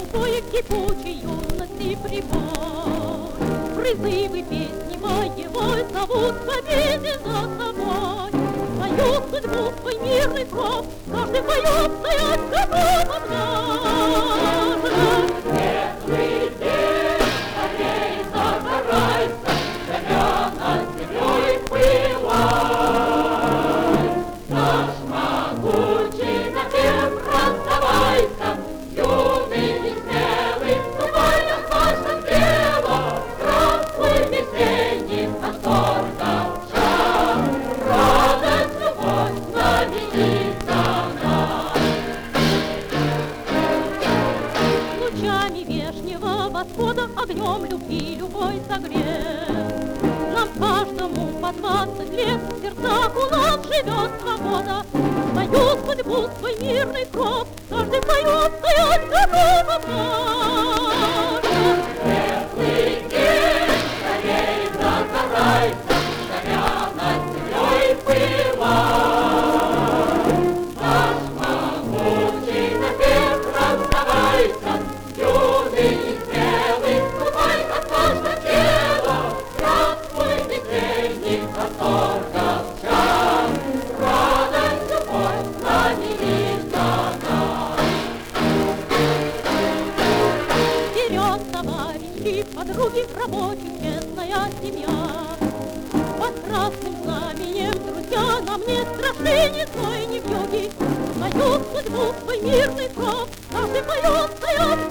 Танцуя в кипучей юности прибой, призывы песни моего зовут победе за собой. Свою судьбу, свой мирный кров, каждый поет, стоять готов однажды. Светлый день, скорей загорайся, земля над землей пылай. Наш могучий напев раздавайся, юный и смелый, ступай на каждом дело. Здравствуй, весенний восторга час, радость, любовь знаменится нас. Лучами вешнего восхода, огнем любви любой согрет. Нам каждому по 20 лет, в сердцах у нас живет свобода. Свою судьбу, свой мирный кров, каждый поет, стоять готов однажды. Светлый день, скорей загорайся, заря над землей пылай. Наш могучий напев раздавайся, юный и смелый, ступай от каждого дела. Здравствуй, весенний восторга час, радость, любовь знаменится нас. Вперед, товарищи, подруги, рабочих, честная семья. Под красным знаменем, друзья, нам не страшны ни зной, ни вьюги. Свою судьбу, свой мирный кров, каждый поет, стоят